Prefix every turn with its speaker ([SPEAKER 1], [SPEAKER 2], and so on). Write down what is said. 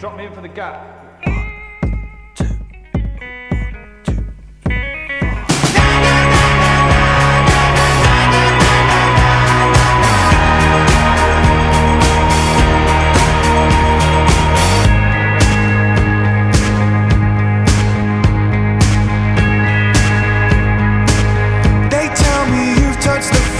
[SPEAKER 1] Drop me in for the gap.
[SPEAKER 2] They tell me you've touched the